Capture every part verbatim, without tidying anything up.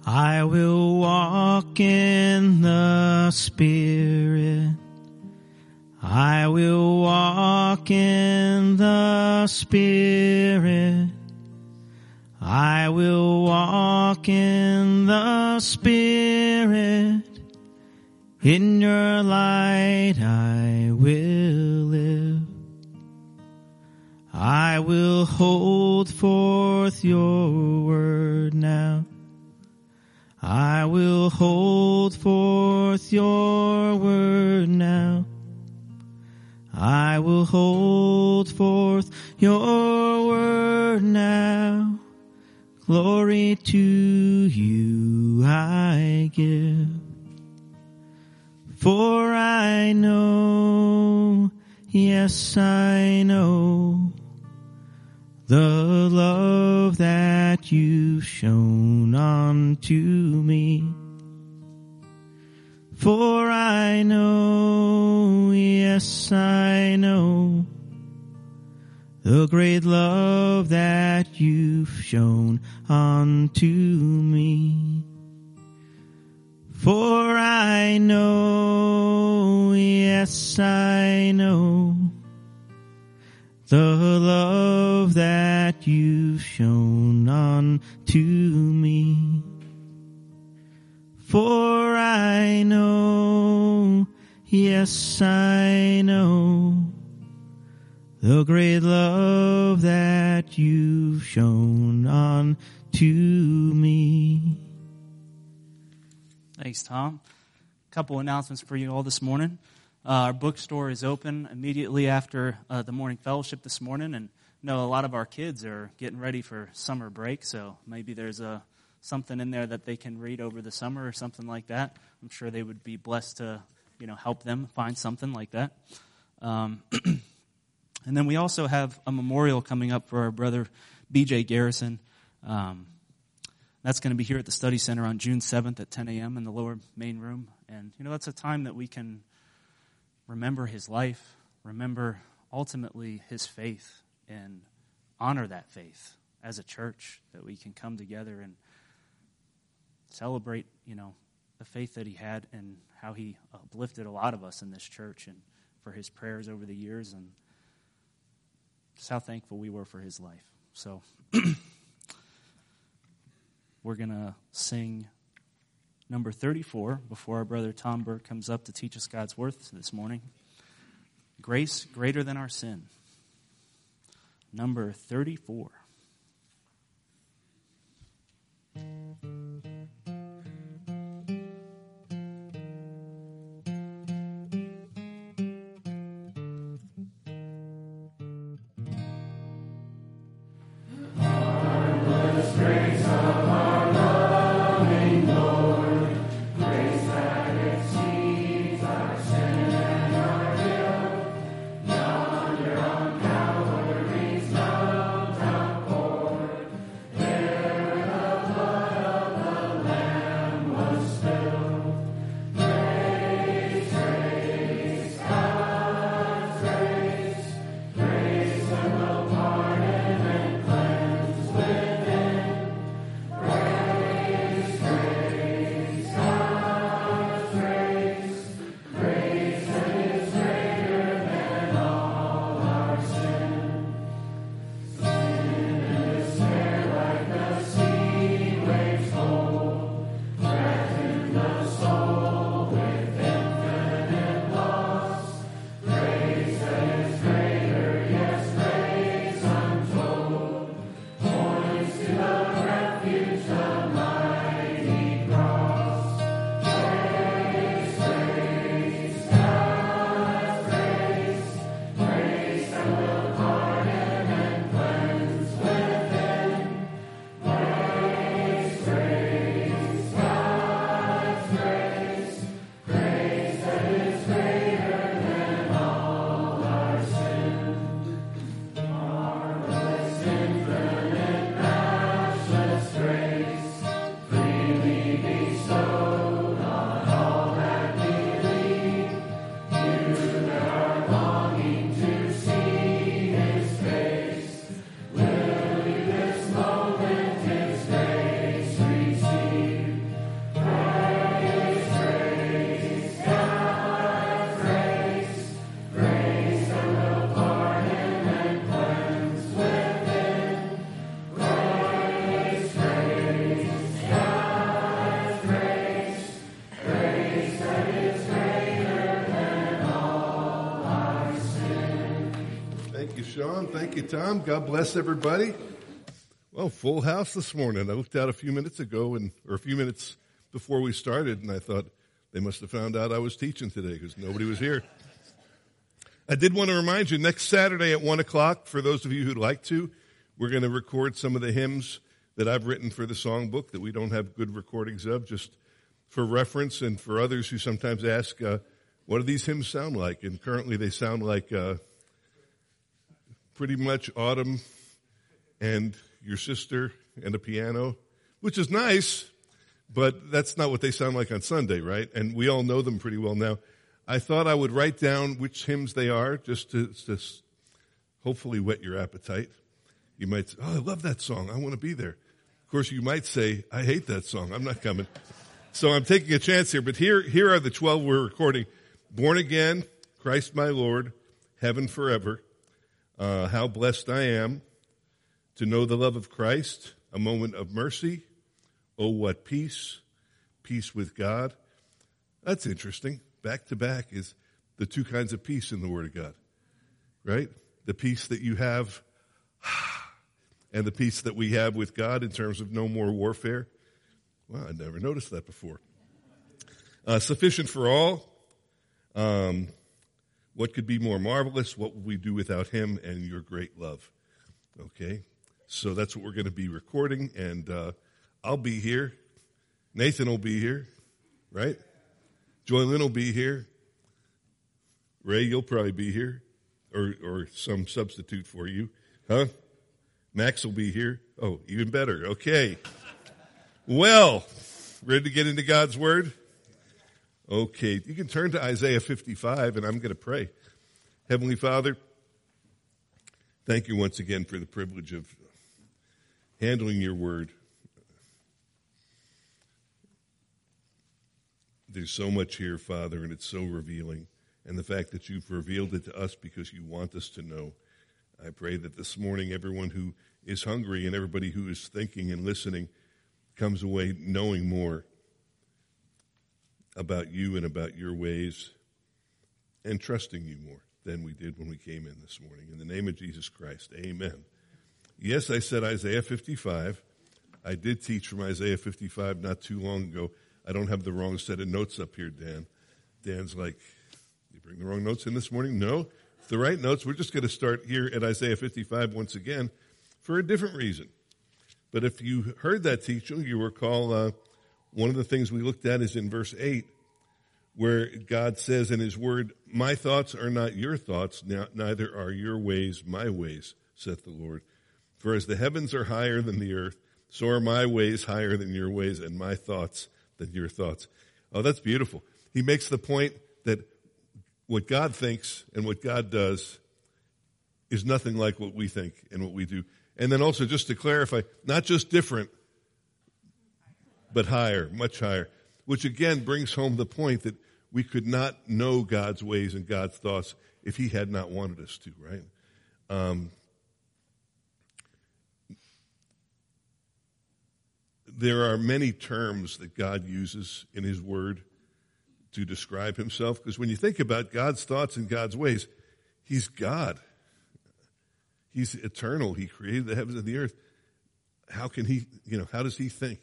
I will walk in the Spirit. I will walk in the Spirit. I will walk in the Spirit. In your light I will live. I will hold forth your word now. I will hold forth your word now. I will hold forth your word now. Glory to you I give. For I know, yes I know, the love that you've shown unto me. For I know, yes I know, the great love that you've shown unto me. For I know, yes I know, the love that you've shown unto me. For I know, yes I know, the great love that you've shown unto me. Thanks, Tom. A couple announcements for you all this morning. Uh, our bookstore is open immediately after uh, the morning fellowship this morning, and I know a lot of our kids are getting ready for summer break, so maybe there's a something in there that they can read over the summer or something like that. I'm sure they would be blessed to, you know, help them find something like that. Um, and then we also have a memorial coming up for our brother B J Garrison. Um, That's going to be here at the Study Center on June seventh at ten a.m. in the lower main room. And, you know, that's a time that we can remember his life, remember ultimately his faith, and honor that faith as a church, that we can come together and celebrate, you know, the faith that he had and how he uplifted a lot of us in this church and for his prayers over the years, and just how thankful we were for his life. So we're going to sing number thirty-four before our brother Tom Burt comes up to teach us God's Word this morning. Grace Greater Than Our Sin. Number thirty-four. Yonder on Calvary's mountain. Thank you, Sean. Thank you, Tom. God bless everybody. Well, full house this morning. I looked out a few minutes ago, and or a few minutes before we started, and I thought they must have found out I was teaching today because nobody was here. I did want to remind you, next Saturday at one o'clock, for those of you who'd like to, we're going to record some of the hymns that I've written for the songbook that we don't have good recordings of, just for reference and for others who sometimes ask, uh, what do these hymns sound like? And currently they sound like uh, pretty much Autumn and Your Sister and a piano, which is nice, but that's not what they sound like on Sunday, right? And we all know them pretty well now. I thought I would write down which hymns they are just to, to hopefully whet your appetite. You might say, oh, I love that song. I want to be there. Of course, you might say, I hate that song. I'm not coming. So I'm taking a chance here. But here, here are the twelve we're recording. Born Again, Christ My Lord, Heaven Forever, uh, How Blessed I Am, To Know the Love of Christ, A Moment of Mercy, Oh What Peace, Peace with God. That's interesting. Back to back is the two kinds of peace in the Word of God, right? The peace that you have and the peace that we have with God in terms of no more warfare. Wow, I never noticed that before. Uh, sufficient for all. Um, what could be more marvelous? What would we do without Him and your great love? Okay, so that's what we're going to be recording, and uh, I'll be here. Nathan will be here, right? Joy Lynn will be here. Ray, you'll probably be here, or or some substitute for you, huh? Max will be here. Oh, even better. Okay. Well, ready to get into God's Word? Okay, you can turn to Isaiah fifty-five, and I'm going to pray. Heavenly Father, thank you once again for the privilege of handling your Word. There's so much here, Father, and it's so revealing. And the fact that you've revealed it to us because you want us to know. I pray that this morning everyone who is hungry and everybody who is thinking and listening comes away knowing more about you and about your ways and trusting you more than we did when we came in this morning. In the name of Jesus Christ, amen. Yes, I said Isaiah fifty-five. I did teach from Isaiah fifty-five not too long ago. I don't have the wrong set of notes up here, Dan. Dan's like, you bring the wrong notes in this morning? No, it's the right notes. We're just going to start here at Isaiah fifty-five once again for a different reason. But if you heard that teaching, you recall uh, one of the things we looked at is in verse eight, where God says in his word, my thoughts are not your thoughts, neither are your ways my ways, saith the Lord. For as the heavens are higher than the earth, so are my ways higher than your ways, and my thoughts than your thoughts. Oh, that's beautiful. He makes the point that what God thinks and what God does is nothing like what we think and what we do. And then also, just to clarify, not just different, but higher, much higher, which again brings home the point that we could not know God's ways and God's thoughts if he had not wanted us to, right? Um, there are many terms that God uses in his word to describe himself, because when you think about God's thoughts and God's ways, he's God. He's eternal. He created the heavens and the earth. How can he, you know, how does he think?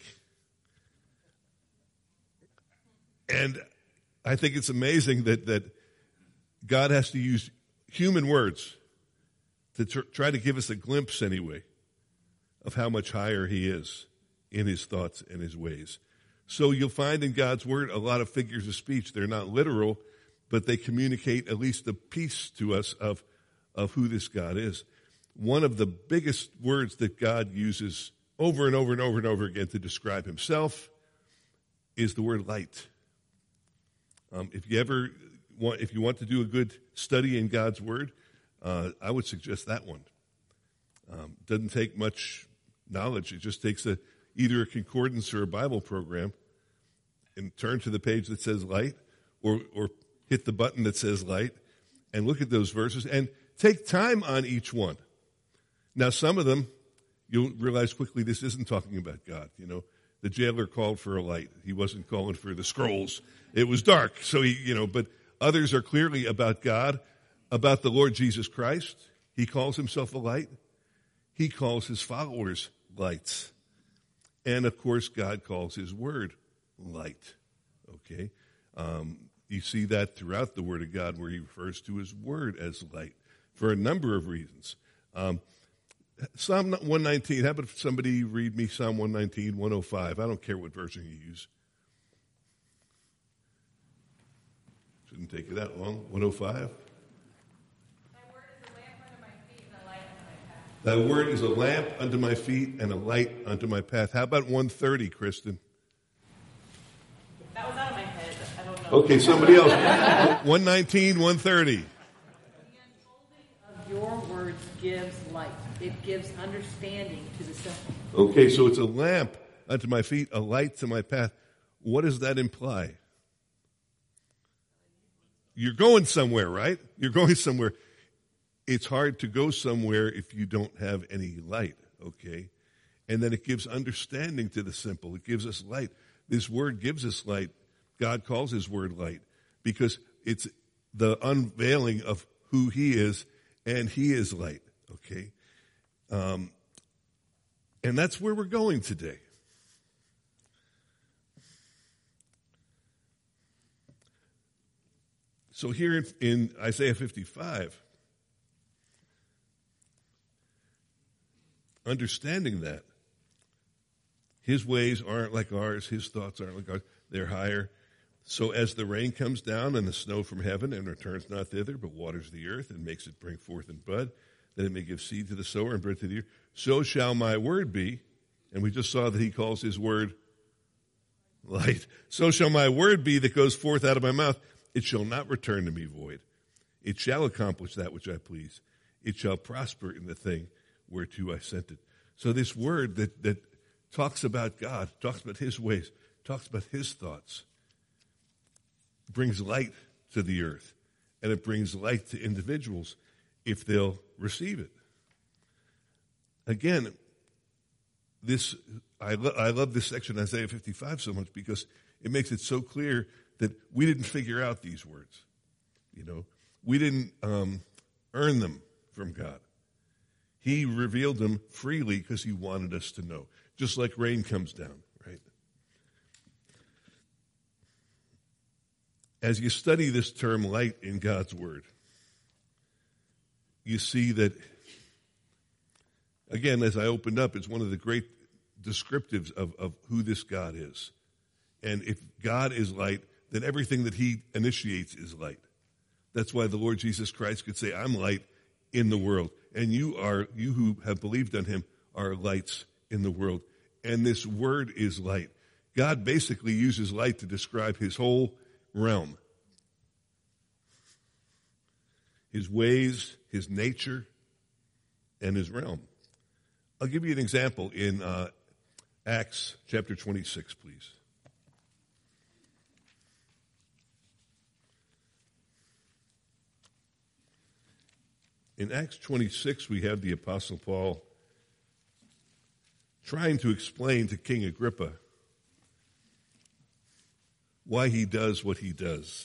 And I think it's amazing that, that God has to use human words to tr- try to give us a glimpse anyway of how much higher he is in his thoughts and his ways. So you'll find in God's word a lot of figures of speech. They're not literal, but they communicate at least a piece to us of, of who this God is. One of the biggest words that God uses over and over and over and over again to describe himself is the word light. Um, if you ever want, if you want to do a good study in God's word, uh, I would suggest that one. Um, doesn't take much knowledge. It just takes a, either a concordance or a Bible program and turn to the page that says light, or, or hit the button that says light and look at those verses and take time on each one. Now, some of them, you'll realize quickly this isn't talking about God. You know, the jailer called for a light. He wasn't calling for the scrolls. It was dark. So he, you know, but others are clearly about God, about the Lord Jesus Christ. He calls himself a light. He calls his followers lights. And, of course, God calls his word light. Okay? Um, you see that throughout the Word of God where he refers to his word as light for a number of reasons. Um, Psalm one nineteen, how about if somebody read me Psalm one nineteen, one oh five? I don't care what version you use. Shouldn't take you that long. one oh five. Thy word is a lamp unto my feet and a light unto my path. How about one thirty, Kristen? That was out of my head. I don't know. Okay, somebody else. one nineteen, one thirty. The unfolding of your words gives light. It gives understanding to the simple. Okay, so it's a lamp unto my feet, a light to my path. What does that imply? You're going somewhere, right? You're going somewhere. It's hard to go somewhere if you don't have any light, okay? And then it gives understanding to the simple. It gives us light. This word gives us light. God calls his word light because it's the unveiling of who he is, and he is light, okay? Um, and that's where we're going today. So here in, in Isaiah fifty-five, understanding that his ways aren't like ours, his thoughts aren't like ours, they're higher. So as the rain comes down and the snow from heaven and returns not thither, but waters the earth and makes it bring forth and bud, that it may give seed to the sower and bread to the ear, so shall my word be. And we just saw that he calls his word light. So shall my word be that goes forth out of my mouth. It shall not return to me void. It shall accomplish that which I please. It shall prosper in the thing whereto I sent it. So this word that, that talks about God, talks about his ways, talks about his thoughts, brings light to the earth. And it brings light to individuals if they'll receive it. Again, this I, lo- I love this section in Isaiah fifty-five so much because it makes it so clear that we didn't figure out these words. You know, we didn't um, earn them from God. He revealed them freely because he wanted us to know. Just like rain comes down, right? As you study this term light in God's word, you see that, again, as I opened up, it's one of the great descriptives of, of who this God is. And if God is light, then everything that he initiates is light. That's why the Lord Jesus Christ could say, I'm light in the world. And you are, you who have believed on him are lights in the world. And this word is light. God basically uses light to describe his whole realm. His ways, his nature, and his realm. I'll give you an example in uh, Acts chapter twenty-six, please. In Acts twenty-six, we have the Apostle Paul trying to explain to King Agrippa why he does what he does.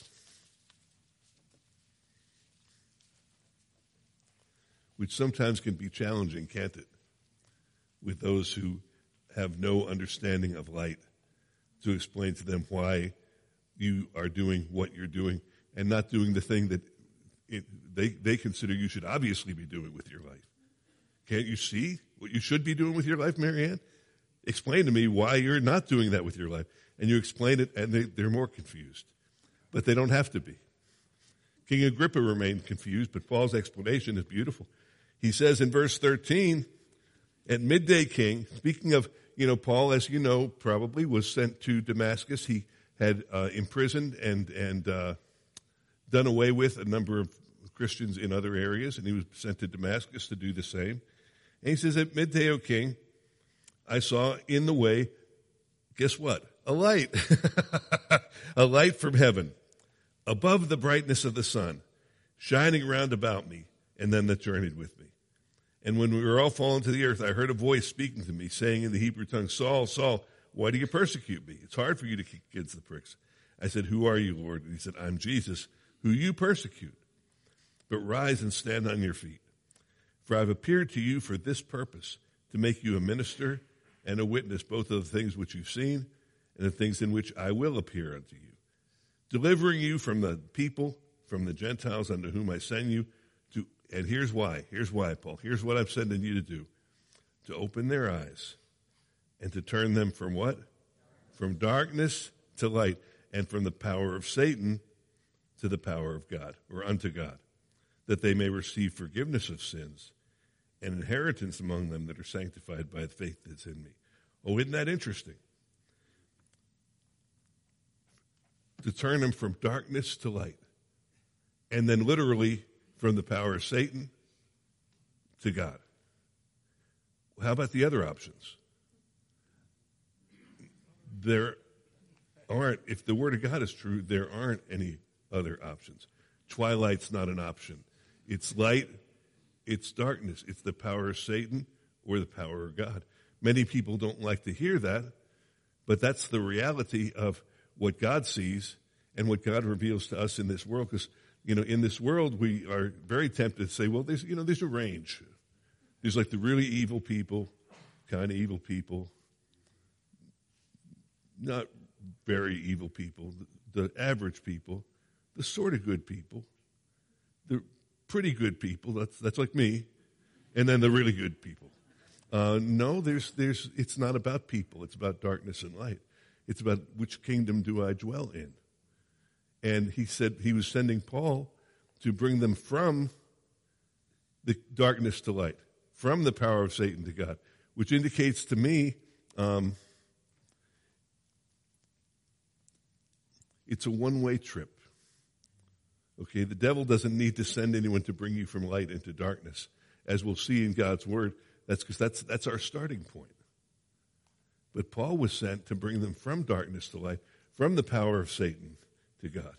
Which sometimes can be challenging, can't it? With those who have no understanding of light, to explain to them why you are doing what you're doing and not doing the thing that it, they, they consider you should obviously be doing with your life. Can't you see what you should be doing with your life, Marianne? Explain to me why you're not doing that with your life. And you explain it, and they, they're more confused. But they don't have to be. King Agrippa remained confused, but Paul's explanation is beautiful. He says in verse thirteen, at midday, King, speaking of, you know, Paul, as you know, probably was sent to Damascus. He had uh, imprisoned and, and uh, done away with a number of Christians in other areas, and he was sent to Damascus to do the same. And he says, at midday, O king, I saw in the way, guess what? A light. A light from heaven, above the brightness of the sun, shining round about me, and them that journeyed with me. And when we were all fallen to the earth, I heard a voice speaking to me, saying in the Hebrew tongue, Saul, Saul, why do you persecute me? It's hard for you to kick against the pricks. I said, who are you, Lord? And he said, I'm Jesus, who you persecute. But rise and stand on your feet, For I've appeared to you for this purpose, to make you a minister and a witness, both of the things which you've seen and the things in which I will appear unto you, delivering you from the people, from the Gentiles unto whom I send you to, and here's why, here's why, Paul, here's what I'm sending you to do, to open their eyes and to turn them from what? From darkness to light, and from the power of Satan to the power of God, or unto God, that they may receive forgiveness of sins and inheritance among them that are sanctified by the faith that's in me. Oh, isn't that interesting? To turn them from darkness to light. And then literally from the power of Satan to God. How about the other options? There aren't, if the Word of God is true, there aren't any other options. Twilight's not an option. It's light, it's darkness. It's the power of Satan or the power of God. Many people don't like to hear that, but that's the reality of what God sees and what God reveals to us in this world. Because, you know, in this world, we are very tempted to say, well, there's, you know, there's a range. There's like the really evil people, kind of evil people, not very evil people, the, the average people, the sort of good people, the pretty good people, that's that's like me, and then the really good people. Uh, no, there's there's it's not about people. It's about darkness and light. It's about which kingdom do I dwell in. And he said he was sending Paul to bring them from the darkness to light, from the power of Satan to God, which indicates to me um, it's a one-way trip. Okay, the devil doesn't need to send anyone to bring you from light into darkness. As we'll see in God's word, that's because that's that's our starting point. But Paul was sent to bring them from darkness to light, from the power of Satan to God.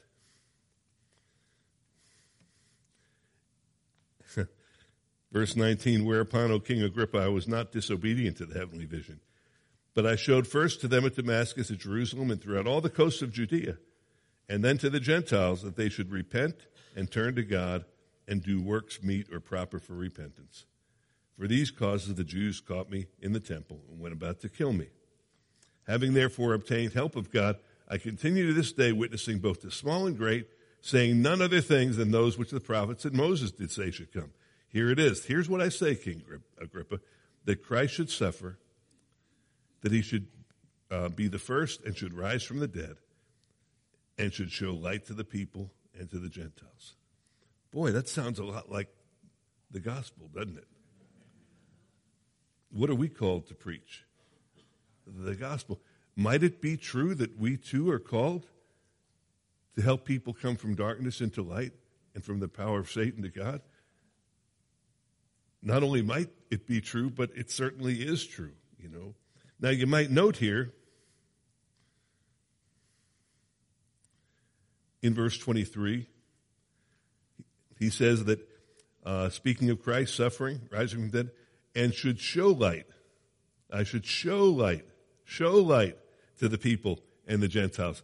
Verse nineteen, whereupon, O King Agrippa, I was not disobedient to the heavenly vision, but I showed first to them at Damascus, at Jerusalem, and throughout all the coasts of Judea, and then to the Gentiles, that they should repent and turn to God and do works meet or proper for repentance. For these causes the Jews caught me in the temple and went about to kill me. Having therefore obtained help of God, I continue to this day witnessing both to small and great, saying none other things than those which the prophets and Moses did say should come. Here it is. Here's what I say, King Agrippa, that Christ should suffer, that he should uh, be the first and should rise from the dead, and should show light to the people and to the Gentiles. Boy, that sounds a lot like the gospel, doesn't it? What are we called to preach? The gospel. Might it be true that we too are called to help people come from darkness into light and from the power of Satan to God? Not only might it be true, but it certainly is true, you know. Now you might note here, in verse twenty-three, he says that, uh, speaking of Christ suffering, rising from the dead, and should show light. I should show light, show light to the people and the Gentiles.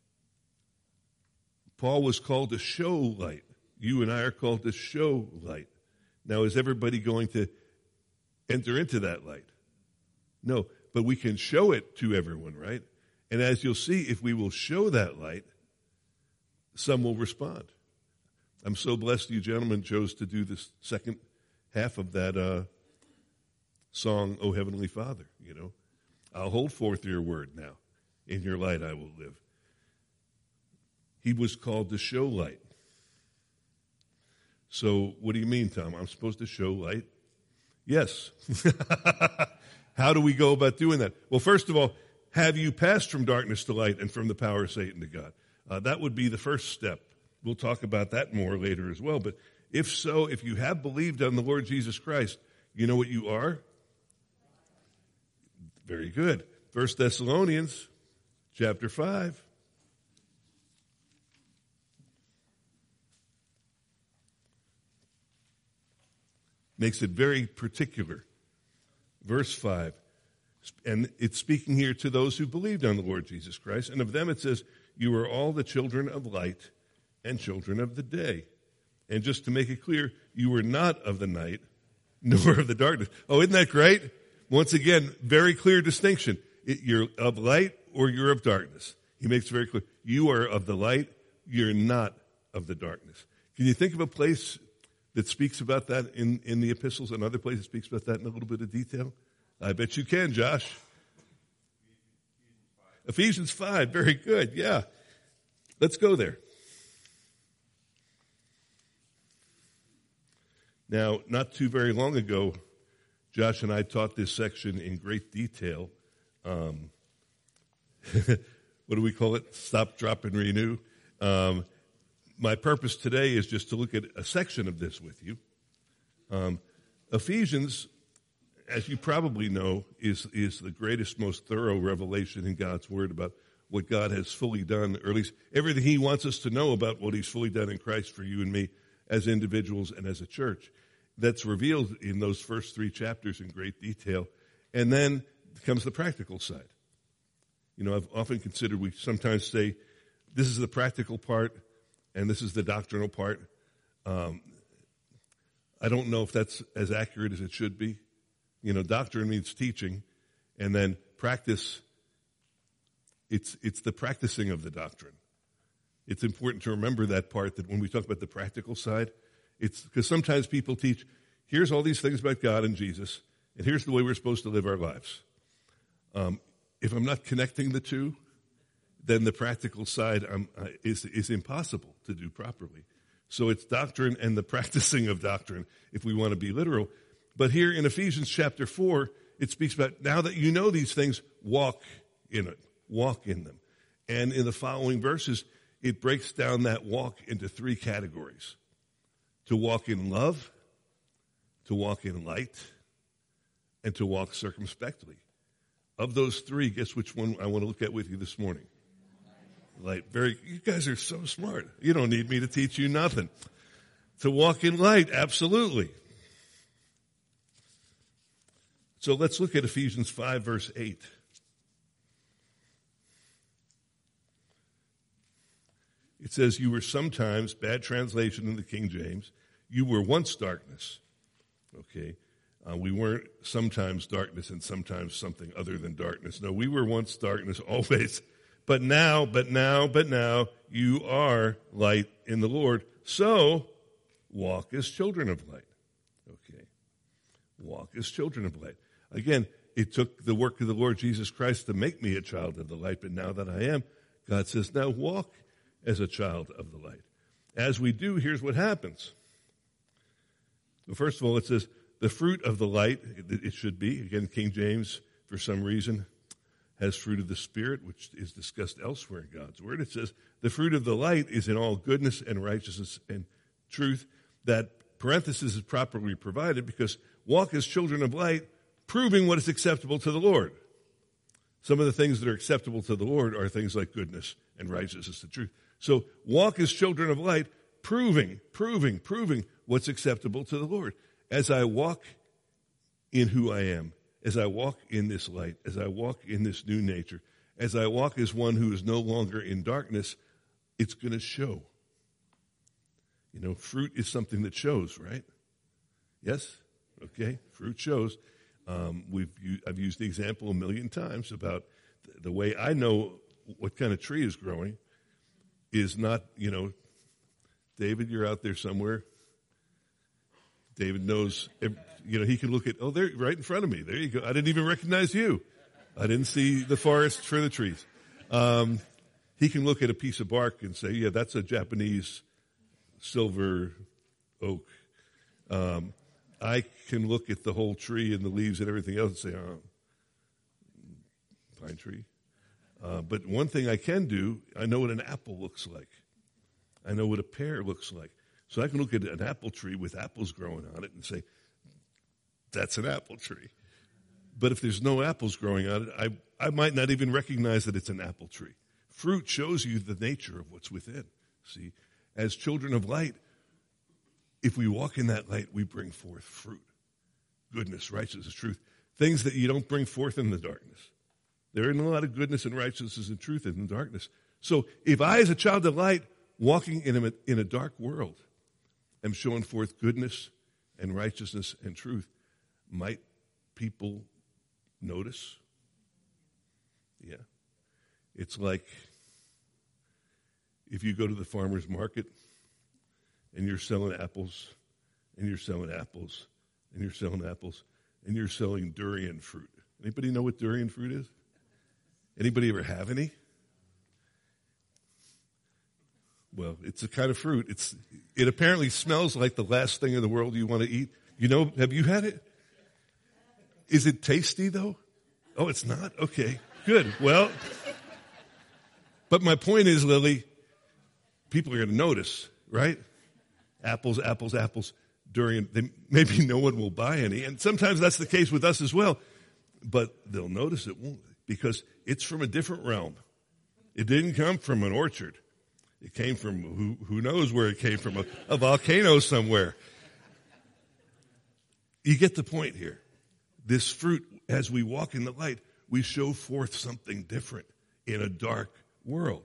Paul was called to show light. You and I are called to show light. Now, is everybody going to enter into that light? No, but we can show it to everyone, right? And as you'll see, if we will show that light, some will respond. I'm so blessed you gentlemen chose to do this second half of that uh, song, O Heavenly Father, you know. I'll hold forth your word now. In your light I will live. He was called to show light. So what do you mean, Tom? I'm supposed to show light? Yes. How do we go about doing that? Well, first of all, have you passed from darkness to light and from the power of Satan to God? Uh, that would be the first step. We'll talk about that more later as well. But if so, if you have believed on the Lord Jesus Christ, you know what you are? Very good. First Thessalonians chapter five. Makes it very particular. Verse five. And it's speaking here to those who believed on the Lord Jesus Christ. And of them it says, you are all the children of light and children of the day. And just to make it clear, you were not of the night nor of the darkness. Oh, isn't that great? Once again, very clear distinction. It, you're of light or you're of darkness. He makes it very clear. You are of the light. You're not of the darkness. Can you think of a place that speaks about that in, in the epistles, and other places speaks about that in a little bit of detail? I bet you can, Josh. Ephesians five, very good, yeah. Let's go there. Now, not too very long ago, Josh and I taught this section in great detail. Um, what do we call it? Stop, drop, and renew. Um, my purpose today is just to look at a section of this with you. Um, Ephesians, as you probably know, is, is the greatest, most thorough revelation in God's Word about what God has fully done, or at least everything He wants us to know about what He's fully done in Christ for you and me as individuals and as a church. That's revealed in those first three chapters in great detail. And then comes the practical side. You know, I've often considered, we sometimes say, this is the practical part, and this is the doctrinal part. Um, I don't know if that's as accurate as it should be. You know, doctrine means teaching, and then practice, it's it's the practicing of the doctrine. It's important to remember that part, that when we talk about the practical side, it's because sometimes people teach, here's all these things about God and Jesus, and here's the way we're supposed to live our lives. Um, if I'm not connecting the two, then the practical side um, uh, is is impossible to do properly. So it's doctrine and the practicing of doctrine, if we want to be literal. But here in Ephesians chapter four, it speaks about, now that you know these things, walk in it. Walk in them. And in the following verses, it breaks down that walk into three categories. To walk in love, to walk in light, and to walk circumspectly. Of those three, guess which one I want to look at with you this morning? Light. Very, you guys are so smart. You don't need me to teach you nothing. To walk in light, absolutely. So let's look at Ephesians five, verse eight. It says, you were sometimes, bad translation in the King James, you were once darkness. Okay. Uh, we weren't sometimes darkness and sometimes something other than darkness. No, we were once darkness always. But now, but now, but now, you are light in the Lord. So, walk as children of light. Okay. Walk as children of light. Again, it took the work of the Lord Jesus Christ to make me a child of the light, but now that I am, God says, now walk as a child of the light. As we do, here's what happens. Well, first of all, it says, the fruit of the light, it should be, again, King James, for some reason, has fruit of the Spirit, which is discussed elsewhere in God's Word. It says, the fruit of the light is in all goodness and righteousness and truth. That parenthesis is properly provided because walk as children of light, proving what is acceptable to the Lord. Some of the things that are acceptable to the Lord are things like goodness and righteousness and truth. So walk as children of light, proving, proving, proving what's acceptable to the Lord. As I walk in who I am, as I walk in this light, as I walk in this new nature, as I walk as one who is no longer in darkness, it's going to show. You know, fruit is something that shows, right? Yes? Okay, fruit shows. Um, we've I've used the example a million times about the, the way I know what kind of tree is growing is not, you know, David, you're out there somewhere. David knows, you know, he can look at, oh, they're right in front of me. There you go. I didn't even recognize you. I didn't see the forest for the trees. Um, he can look at a piece of bark and say, yeah, that's a Japanese silver oak. Um, I can look at the whole tree and the leaves and everything else and say, oh, pine tree. Uh, but one thing I can do, I know what an apple looks like. I know what a pear looks like. So I can look at an apple tree with apples growing on it and say, that's an apple tree. But if there's no apples growing on it, I, I might not even recognize that it's an apple tree. Fruit shows you the nature of what's within. See, as children of light, if we walk in that light, we bring forth fruit. Goodness, righteousness, truth. Things that you don't bring forth in the darkness. There isn't a lot of goodness and righteousness and truth in the darkness. So if I, as a child of light, walking in a, in a dark world, am showing forth goodness and righteousness and truth, might people notice? Yeah. It's like if you go to the farmer's market and you're selling apples, and you're selling apples, and you're selling apples, and you're selling durian fruit. Anybody know what durian fruit is? Anybody ever have any? Well, it's a kind of fruit. It's it apparently smells like the last thing in the world you want to eat. You know, have you had it? Is it tasty though? Oh, it's not? Okay, good. Well, but my point is, Lily, people are going to notice, right? Apples, apples, apples, durian. They, maybe no one will buy any. And sometimes that's the case with us as well. But they'll notice it, won't they? Because it's from a different realm. It didn't come from an orchard. It came from, who, who knows where it came from, a, a volcano somewhere. You get the point here. This fruit, as we walk in the light, we show forth something different in a dark world.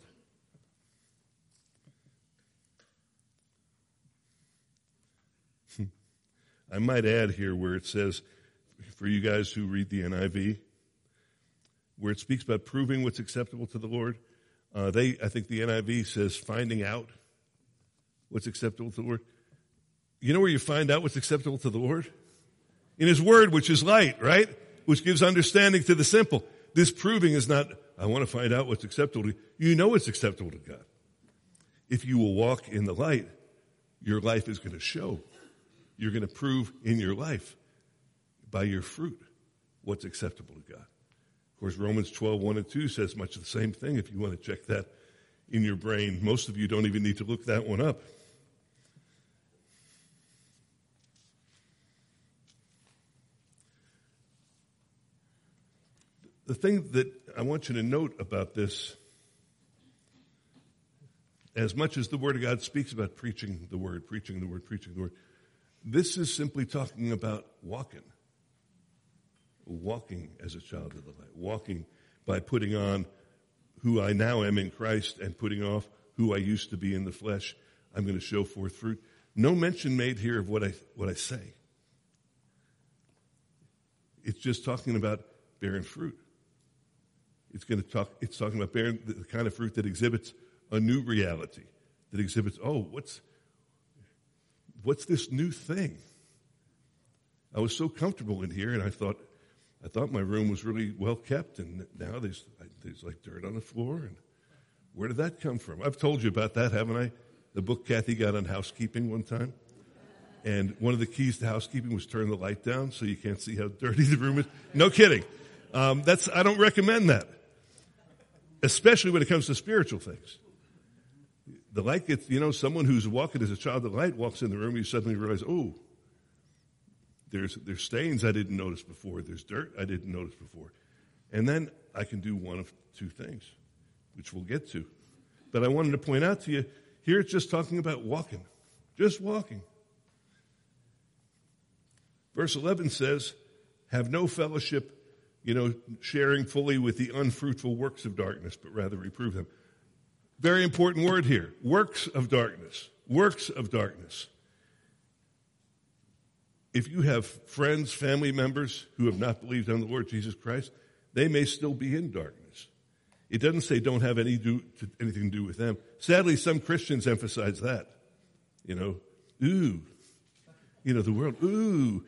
I might add here where it says, for you guys who read the N I V, where it speaks about proving what's acceptable to the Lord, uh, they, I think the N I V says finding out what's acceptable to the Lord. You know where you find out what's acceptable to the Lord? In His Word, which is light, right? Which gives understanding to the simple. This proving is not, I want to find out what's acceptable to you. You know what's acceptable to God. If you will walk in the light, your life is going to show. You're going to prove in your life by your fruit what's acceptable to God. Of course, Romans twelve, one and two says much of the same thing if you want to check that in your brain. Most of you don't even need to look that one up. The thing that I want you to note about this, as much as the Word of God speaks about preaching the Word, preaching the Word, preaching the Word, this is simply talking about walking. Walking as a child of the light. Walking by putting on who I now am in Christ and putting off who I used to be in the flesh. I'm going to show forth fruit. No mention made here of what I, what I say. It's just talking about bearing fruit. It's going to talk, it's talking about bearing the kind of fruit that exhibits a new reality. That exhibits, oh, what's, what's this new thing? I was so comfortable in here, and I thought, I thought my room was really well kept, and now there's there's like dirt on the floor. And where did that come from? I've told you about that, haven't I? The book Kathy got on housekeeping one time, and one of the keys to housekeeping was turn the light down so you can't see how dirty the room is. No kidding. Um, that's I don't recommend that, especially when it comes to spiritual things. The light gets, you know, someone who's walking as a child of the light walks in the room, you suddenly realize, oh. There's, there's stains I didn't notice before. There's dirt I didn't notice before. And then I can do one of two things, which we'll get to. But I wanted to point out to you, here it's just talking about walking. Just walking. Verse eleven says, have no fellowship, you know, sharing fully with the unfruitful works of darkness, but rather reprove them. Very important word here. Works of darkness. Works of darkness. If you have friends, family members who have not believed on the Lord Jesus Christ, they may still be in darkness. It doesn't say don't have any do, to, anything to do with them. Sadly, some Christians emphasize that. You know, ooh. You know, the world, ooh.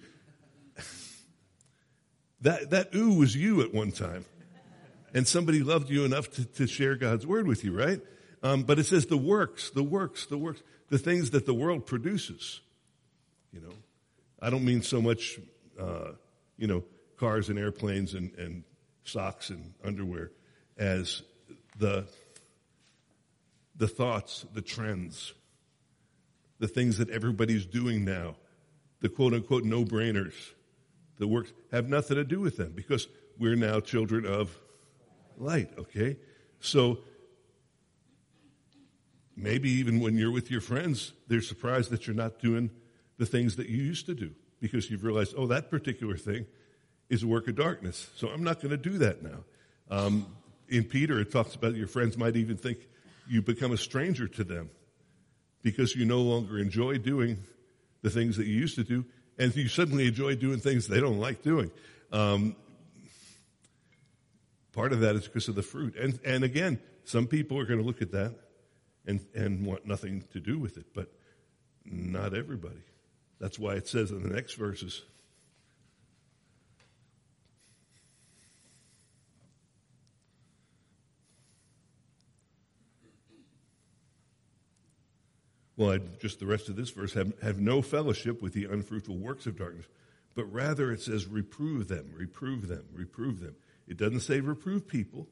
That, that ooh was you at one time. And somebody loved you enough to, to share God's word with you, right? Um, but it says the works, the works, the works, the things that the world produces, you know. I don't mean so much, uh, you know, cars and airplanes and, and socks and underwear as the, the thoughts, the trends, the things that everybody's doing now, the quote-unquote no-brainers, the works, have nothing to do with them because we're now children of light, okay? So maybe even when you're with your friends, they're surprised that you're not doing the things that you used to do because you've realized, oh, that particular thing is a work of darkness, so I'm not going to do that now. Um, in Peter, it talks about your friends might even think you become a stranger to them because you no longer enjoy doing the things that you used to do, and you suddenly enjoy doing things they don't like doing. Um, part of that is because of the fruit. And, and again, some people are going to look at that and, and want nothing to do with it, but not everybody. That's why it says in the next verses, well, I, just the rest of this verse, have, have no fellowship with the unfruitful works of darkness, but rather it says reprove them, reprove them, reprove them. It doesn't say reprove people.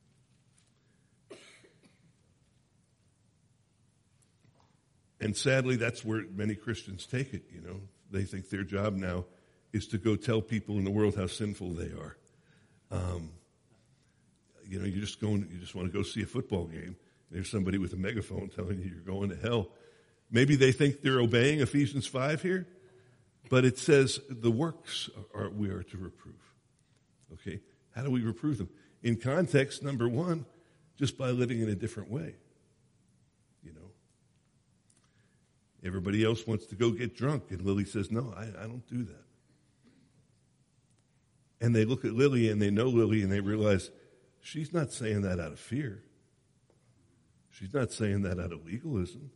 And sadly, that's where many Christians take it, you know. They think their job now is to go tell people in the world how sinful they are. Um, you know, you just going, you just want to go see a football game. There's somebody with a megaphone telling you you're going to hell. Maybe they think they're obeying Ephesians five here, but it says the works are we are to reprove. Okay? How do we reprove them? In context, number one, just by living in a different way. You know? Everybody else wants to go get drunk, and Lily says, no, I, I don't do that. And they look at Lily, and they know Lily, and they realize she's not saying that out of fear. She's not saying that out of legalism.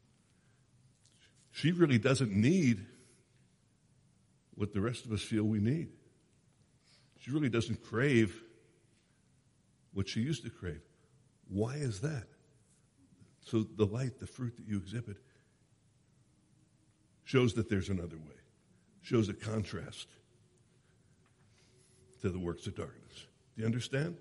She really doesn't need what the rest of us feel we need. She really doesn't crave what she used to crave. Why is that? So the light, the fruit that you exhibit, shows that there's another way, shows a contrast to the works of darkness. Do you understand?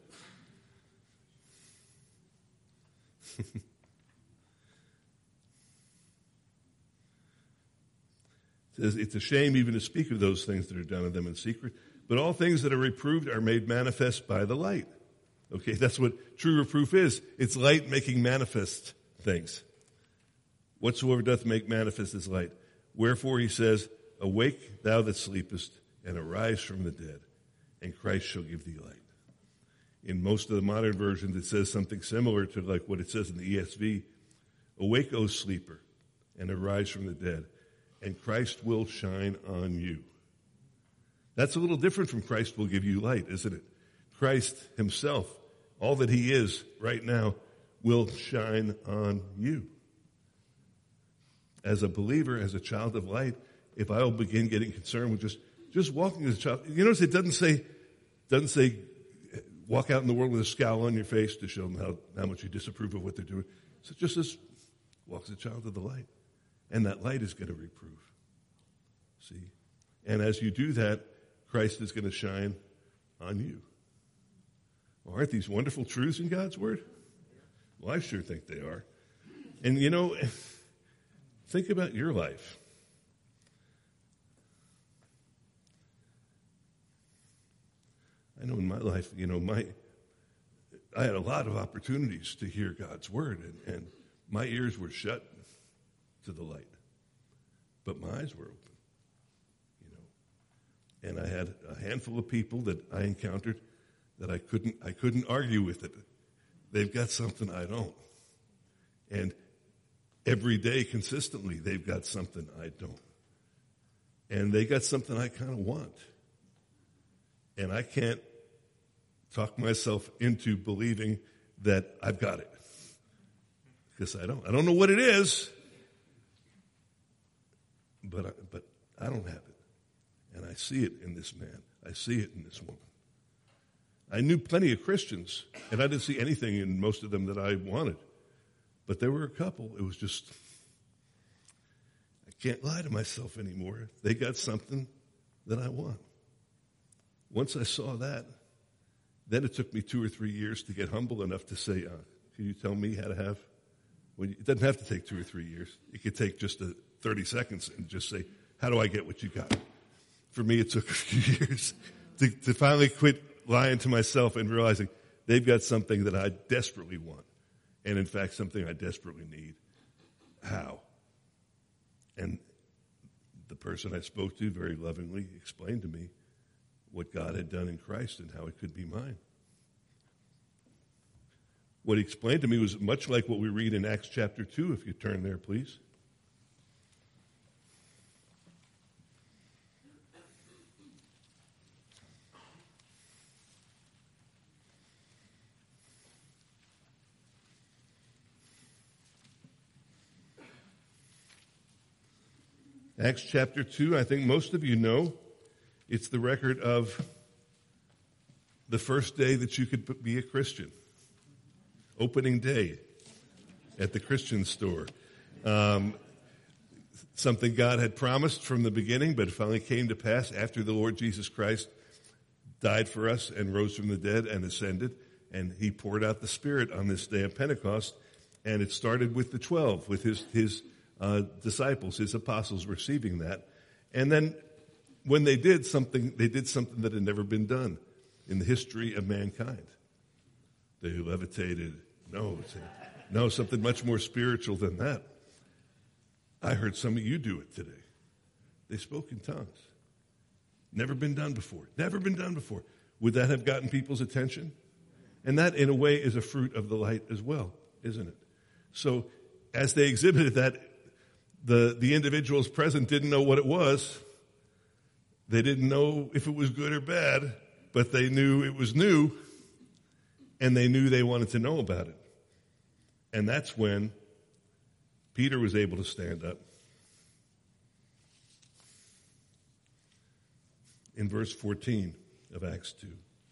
It says, it's a shame even to speak of those things that are done of them in secret, but all things that are reproved are made manifest by the light. Okay, that's what true reproof is. It's light making manifest things. Whatsoever doth make manifest is light. Wherefore he says, awake thou that sleepest, and arise from the dead, and Christ shall give thee light. In most of the modern versions, it says something similar to like what it says in the E S V. Awake, O sleeper, and arise from the dead, and Christ will shine on you. That's a little different from Christ will give you light, isn't it? Christ himself, all that he is right now, will shine on you. As a believer, as a child of light, if I will begin getting concerned with just, just walking as a child, you notice it doesn't say, doesn't say, walk out in the world with a scowl on your face to show them how, how much you disapprove of what they're doing. So just as walk as a child of the light. And that light is going to reprove. See? And as you do that, Christ is going to shine on you. Well, aren't these wonderful truths in God's Word? Well, I sure think they are. And you know, think about your life. I know in my life, you know, my I had a lot of opportunities to hear God's Word, and, and my ears were shut to the light. But my eyes were open, you know. And I had a handful of people that I encountered that I couldn't I couldn't argue with it. They've got something I don't. And every day consistently they've got something I don't. And they got something I kind of want. And I can't talk myself into believing that I've got it. Because I don't. I don't know what it is. But I, but I don't have it. And I see it in this man. I see it in this woman. I knew plenty of Christians, and I didn't see anything in most of them that I wanted. But there were a couple. It was just, I can't lie to myself anymore. They got something that I want. Once I saw that, then it took me two or three years to get humble enough to say, uh, can you tell me how to have? Well, it doesn't have to take two or three years. It could take just a thirty seconds and just say, how do I get what you got? For me, it took a few years to, to finally quit lying to myself and realizing they've got something that I desperately want. And in fact, something I desperately need. How? And the person I spoke to very lovingly explained to me what God had done in Christ and how it could be mine. What he explained to me was much like what we read in Acts chapter two, if you turn there, please. Acts chapter two, I think most of you know, it's the record of the first day that you could be a Christian. Opening day at the Christian store. Um, something God had promised from the beginning, but it finally came to pass after the Lord Jesus Christ died for us and rose from the dead and ascended. And he poured out the Spirit on this day of Pentecost. And it started with the twelve, with his, his uh, disciples, his apostles receiving that. And then when they did something, they did something that had never been done in the history of mankind. They levitated. No, no, something much more spiritual than that. I heard some of you do it today. They spoke in tongues. Never been done before. Never been done before. Would that have gotten people's attention? And that, in a way, is a fruit of the light as well, isn't it? So, as they exhibited that, the, the individuals present didn't know what it was. They didn't know if it was good or bad, but they knew it was new, and they knew they wanted to know about it. And that's when Peter was able to stand up. In verse fourteen of Acts two.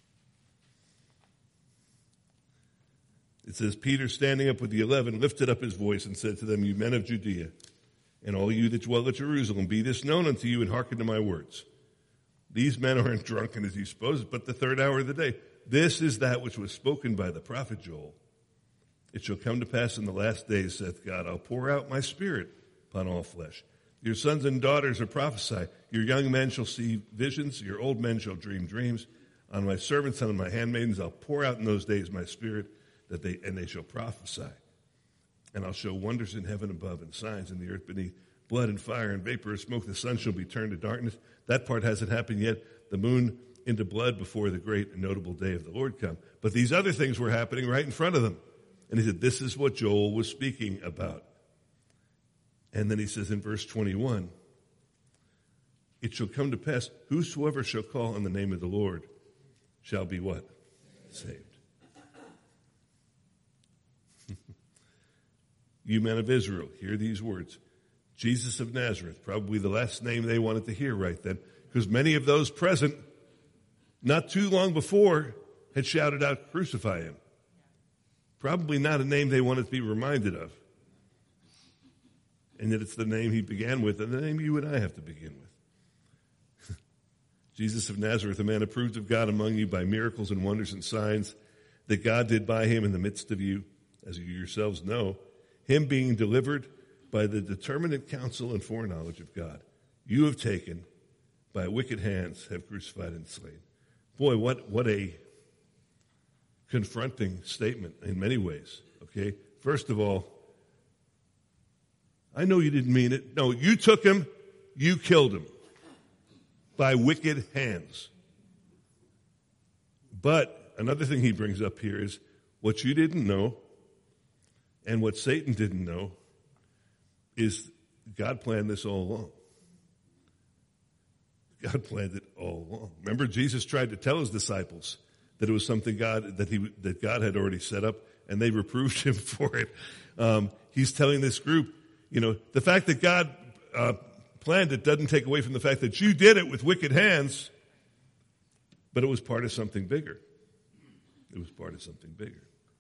It says, Peter, standing up with the eleven, lifted up his voice and said to them, you men of Judea, and all you that dwell at Jerusalem, be this known unto you, and hearken to my words. These men aren't drunken as you suppose, but the third hour of the day. This is that which was spoken by the prophet Joel. It shall come to pass in the last days, saith God, I'll pour out my Spirit upon all flesh. Your sons and daughters will prophesy. Your young men shall see visions. Your old men shall dream dreams. On my servants and on my handmaidens I'll pour out in those days my Spirit, that they and they shall prophesy. And I'll show wonders in heaven above and signs in the earth beneath, blood and fire and vapor of smoke. The sun shall be turned to darkness. That part hasn't happened yet. The moon into blood before the great and notable day of the Lord come. But these other things were happening right in front of them. And he said, this is what Joel was speaking about. And then he says in verse twenty-one, it shall come to pass, whosoever shall call on the name of the Lord shall be what? Saved. You men of Israel, hear these words. Jesus of Nazareth, probably the last name they wanted to hear right then, because many of those present, not too long before, had shouted out, crucify him. Probably not a name they wanted to be reminded of. And yet it's the name he began with, and the name you and I have to begin with. Jesus of Nazareth, a man approved of God among you by miracles and wonders and signs that God did by him in the midst of you, as you yourselves know, him being delivered by the determinate counsel and foreknowledge of God. You have taken, by wicked hands, have crucified and slain. Boy, what, what a confronting statement in many ways, okay? First of all, I know you didn't mean it. No, you took him, you killed him by wicked hands. But another thing he brings up here is what you didn't know and what Satan didn't know is God planned this all along. God planned it all along. Remember, Jesus tried to tell his disciples that it was something God that he that God had already set up, and they reproved him for it. Um, he's telling this group, you know, the fact that God uh, planned it doesn't take away from the fact that you did it with wicked hands, but it was part of something bigger. It was part of something bigger.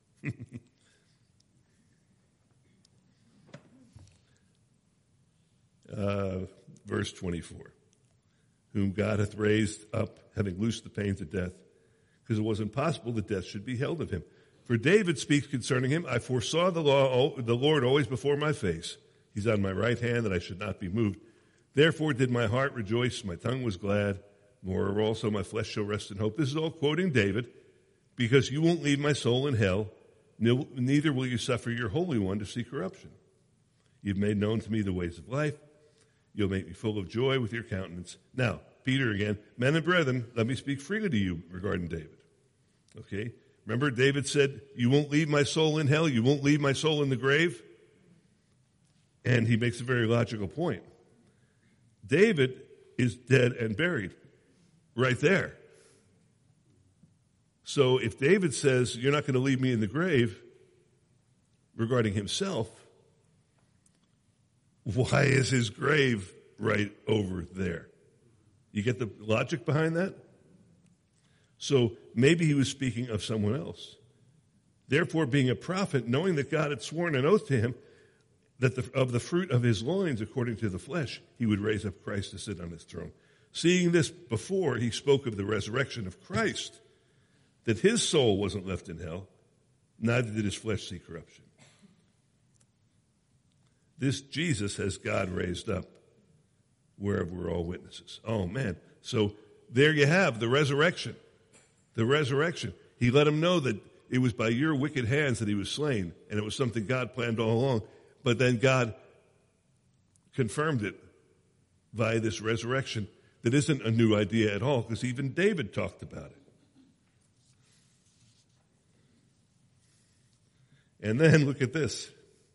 uh, verse twenty-four. Whom God hath raised up, having loosed the pains of death, because it was impossible that death should be held of him. For David speaks concerning him, I foresaw the law, the Lord always before my face. He's on my right hand, that I should not be moved. Therefore did my heart rejoice, my tongue was glad. Moreover also my flesh shall rest in hope. This is all quoting David, because you won't leave my soul in hell, neither will you suffer your Holy One to see corruption. You've made known to me the ways of life. You'll make me full of joy with your countenance. Now, Peter again, men and brethren, let me speak freely to you regarding David. Okay? Remember, David said, you won't leave my soul in hell, you won't leave my soul in the grave. And he makes a very logical point. David is dead and buried right there. So if David says, you're not going to leave me in the grave, regarding himself, why is his grave right over there. You get the logic behind that? So maybe he was speaking of someone else. Therefore, being a prophet, knowing that God had sworn an oath to him that the, of the fruit of his loins, according to the flesh, he would raise up Christ to sit on his throne. Seeing this before, he spoke of the resurrection of Christ, that his soul wasn't left in hell, neither did his flesh see corruption. This Jesus has God raised up, whereof we're all witnesses. Oh, man. So there you have the resurrection. The resurrection. He let him know that it was by your wicked hands that he was slain, and it was something God planned all along. But then God confirmed it via this resurrection that isn't a new idea at all, because even David talked about it. And then look at this.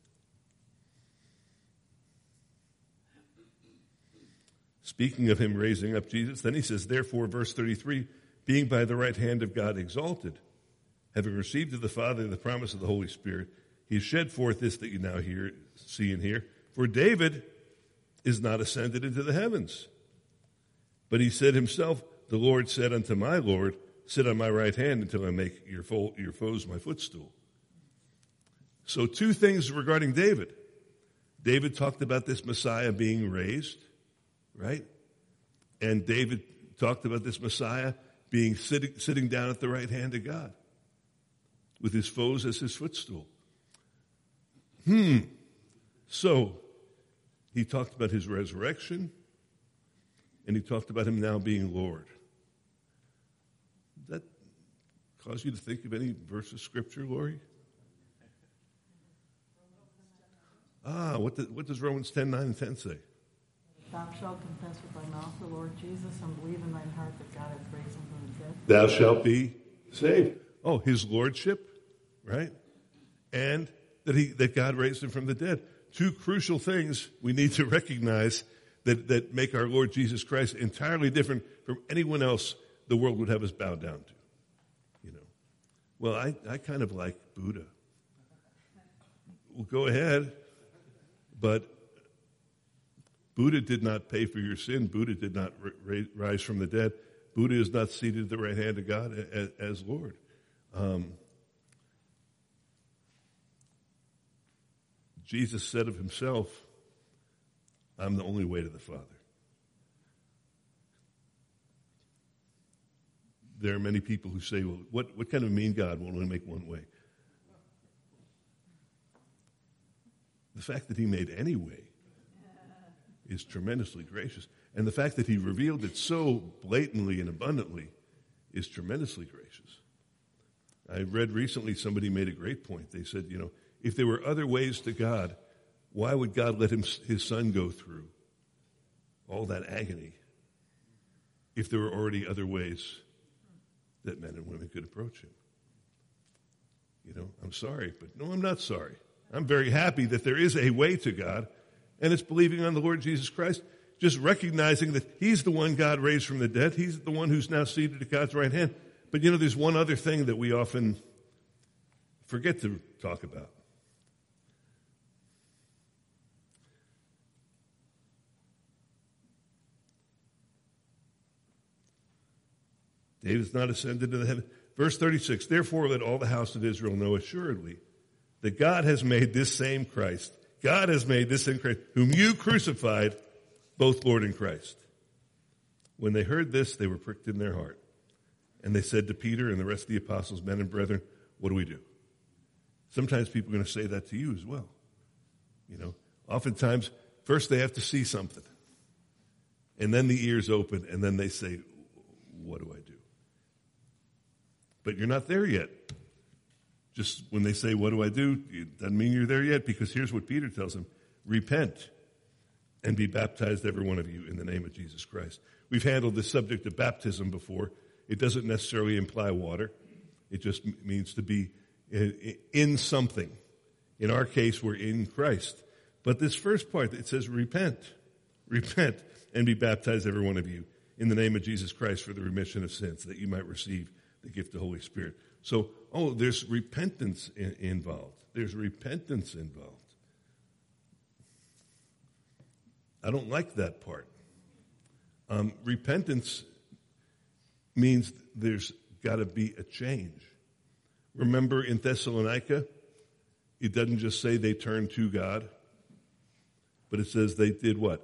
Speaking of him raising up Jesus, then he says, therefore, verse thirty-three, being by the right hand of God exalted, having received of the Father the promise of the Holy Spirit, he has shed forth this that you now hear, see and hear. For David is not ascended into the heavens, but he said himself, the Lord said unto my Lord, sit on my right hand until I make your, fo- your foes my footstool. So two things regarding David. David talked about this Messiah being raised, right? And David talked about this Messiah being sitting, sitting down at the right hand of God with his foes as his footstool. Hmm. So he talked about his resurrection, and he talked about him now being Lord. Does that cause you to think of any verse of Scripture, Lori? Ah, what, the, what does Romans ten, nine, and ten say? Thou shalt confess with thy mouth the Lord Jesus and believe in thine heart that God hath raised him from the dead. Thou shalt be saved. Oh, his lordship, right? And that he that God raised him from the dead. Two crucial things we need to recognize that, that make our Lord Jesus Christ entirely different from anyone else the world would have us bow down to. You know. Well, I, I kind of like Buddha. Well, go ahead. But Buddha did not pay for your sin. Buddha did not ra- rise from the dead. Buddha is not seated at the right hand of God as, as Lord. Um, Jesus said of himself, I'm the only way to the Father. There are many people who say, well, what, what kind of mean God will only make one way? The fact that he made any way is tremendously gracious. And the fact that he revealed it so blatantly and abundantly is tremendously gracious. I read recently somebody made a great point. They said, you know, if there were other ways to God, why would God let him, his son go through all that agony if there were already other ways that men and women could approach him? You know, I'm sorry, but no, I'm not sorry. I'm very happy that there is a way to God, and it's believing on the Lord Jesus Christ, just recognizing that he's the one God raised from the dead. He's the one who's now seated at God's right hand. But, you know, there's one other thing that we often forget to talk about. David's not ascended to the heaven. Verse thirty-six, therefore let all the house of Israel know assuredly that God has made this same Christ, God has made this same Christ, whom you crucified, both Lord and Christ. When they heard this, they were pricked in their heart. And they said to Peter and the rest of the apostles, men and brethren, what do we do? Sometimes people are going to say that to you as well. You know, oftentimes, first they have to see something. And then the ears open, and then they say, what do I do? But you're not there yet. Just when they say, what do I do? It doesn't mean you're there yet, because here's what Peter tells them. Repent and be baptized, every one of you, in the name of Jesus Christ. We've handled this subject of baptism before. It doesn't necessarily imply water. It just means to be in something. In our case, we're in Christ. But this first part, it says repent. Repent and be baptized, every one of you, in the name of Jesus Christ for the remission of sins, that you might receive the gift of the Holy Spirit. So, oh, there's repentance in, involved. There's repentance involved. I don't like that part. Um, repentance means there's got to be a change. Remember in Thessalonica, it doesn't just say they turned to God, but it says they did what?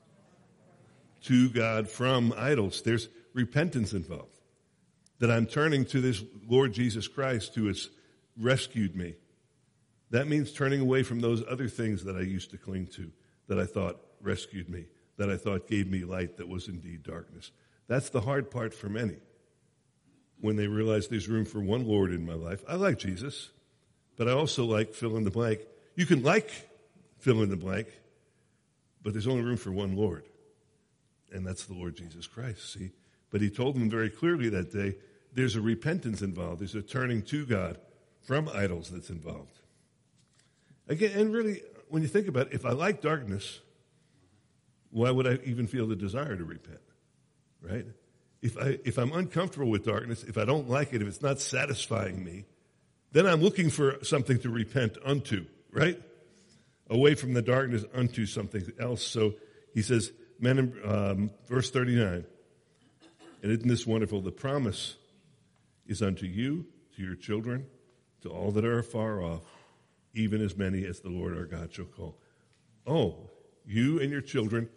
To God from idols. There's repentance involved. That I'm turning to this Lord Jesus Christ who has rescued me. That means turning away from those other things that I used to cling to, that I thought rescued me, that I thought gave me light that was indeed darkness. That's the hard part for many. When they realize there's room for one Lord in my life. I like Jesus, but I also like fill in the blank. You can like fill in the blank, but there's only room for one Lord. And that's the Lord Jesus Christ, see? But he told them very clearly that day, there's a repentance involved. There's a turning to God from idols that's involved. Again, and really, when you think about it, if I like darkness, why would I even feel the desire to repent, right? If, I, if I'm uncomfortable with darkness, if I don't like it, if it's not satisfying me, then I'm looking for something to repent unto, right? Away from the darkness unto something else. So he says, men, um, verse thirty-nine, and isn't this wonderful? The promise is unto you, to your children, to all that are afar off, even as many as the Lord our God shall call. Oh, you and your children.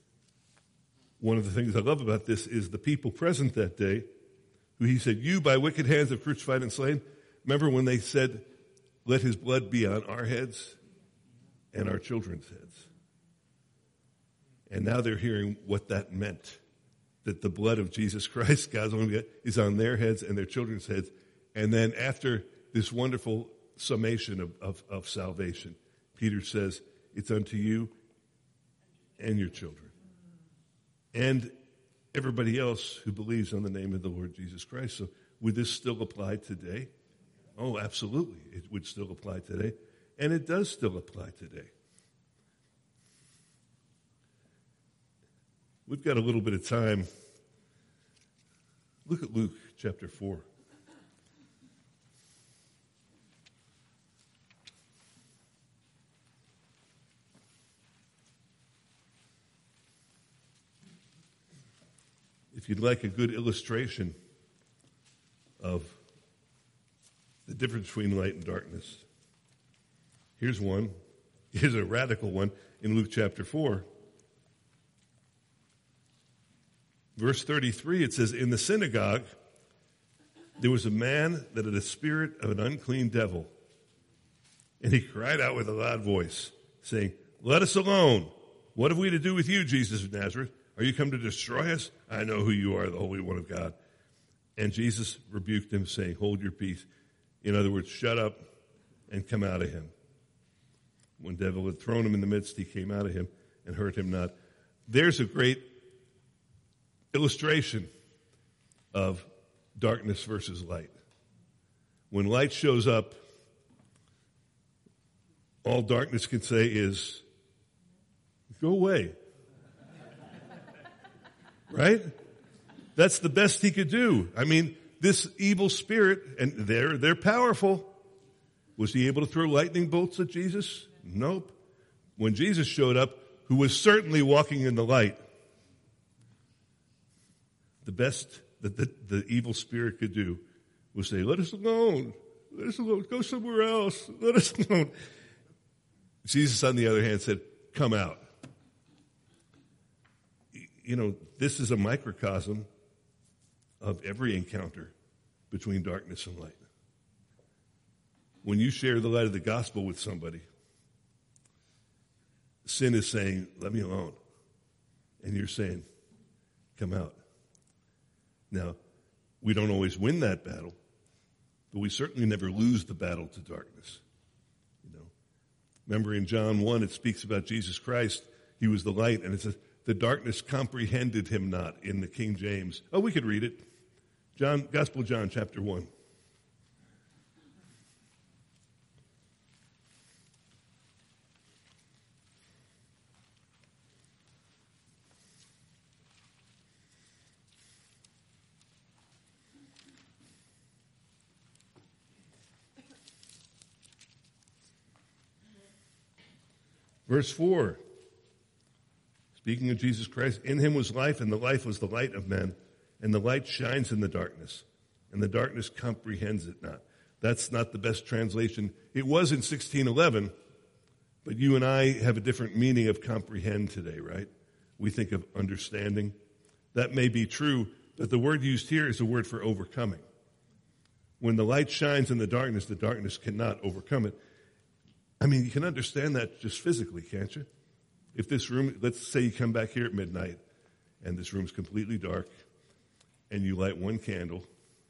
One of the things I love about this is the people present that day, who he said, you by wicked hands have crucified and slain. Remember when they said, let his blood be on our heads and our children's heads. And now they're hearing what that meant, that the blood of Jesus Christ, God's only God, is on their heads and their children's heads. And then after this wonderful summation of, of, of salvation, Peter says, it's unto you and your children. And everybody else who believes on the name of the Lord Jesus Christ. So would this still apply today? Oh, absolutely. It would still apply today. And it does still apply today. We've got a little bit of time. Look at Luke chapter four. If you'd like a good illustration of the difference between light and darkness, here's one. Here's a radical one in Luke chapter four. Verse thirty-three, it says, in the synagogue, there was a man that had a spirit of an unclean devil. And he cried out with a loud voice, saying, let us alone. What have we to do with you, Jesus of Nazareth? Are you come to destroy us? I know who you are, the Holy One of God. And Jesus rebuked him, saying, hold your peace. In other words, shut up and come out of him. When the devil had thrown him in the midst, he came out of him and hurt him not. There's a great illustration of darkness versus light. When light shows up, all darkness can say is, go away. Right? That's the best he could do. I mean, this evil spirit, and they're, they're powerful. Was he able to throw lightning bolts at Jesus? Nope. When Jesus showed up, who was certainly walking in the light, the best that the, the evil spirit could do was say, let us alone. Let us alone. Go somewhere else. Let us alone. Jesus, on the other hand, said, come out. You know, this is a microcosm of every encounter between darkness and light. When you share the light of the gospel with somebody, sin is saying, let me alone. And you're saying, come out. Now, we don't always win that battle, but we certainly never lose the battle to darkness. You know, remember in John one, it speaks about Jesus Christ. He was the light, and it says, the darkness comprehended him not in the King James. Oh, we could read it. John, Gospel of John, chapter one. Verse four. speaking of Jesus Christ, in him was life, and the life was the light of men, and the light shines in the darkness, and the darkness comprehends it not. That's not the best translation. It was in sixteen eleven, but you and I have a different meaning of comprehend today, right? We think of understanding. That may be true, but the word used here is a word for overcoming. When the light shines in the darkness, the darkness cannot overcome it. I mean, you can understand that just physically, can't you? If this room, let's say you come back here at midnight, and this room's completely dark, and you light one candle,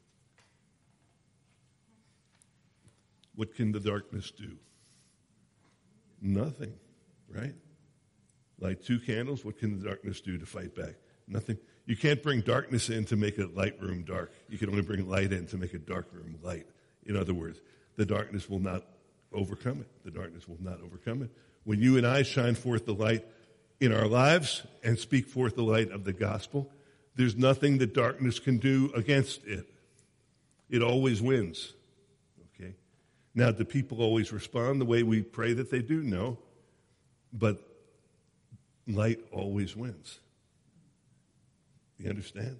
what can the darkness do? Nothing, right? Light two candles, what can the darkness do to fight back? Nothing. You can't bring darkness in to make a light room dark. You can only bring light in to make a dark room light. In other words, the darkness will not overcome it. The darkness will not overcome it. When you and I shine forth the light in our lives and speak forth the light of the gospel, there's nothing that darkness can do against it. It always wins. Okay? Now, do people always respond the way we pray that they do? No. But light always wins. You understand?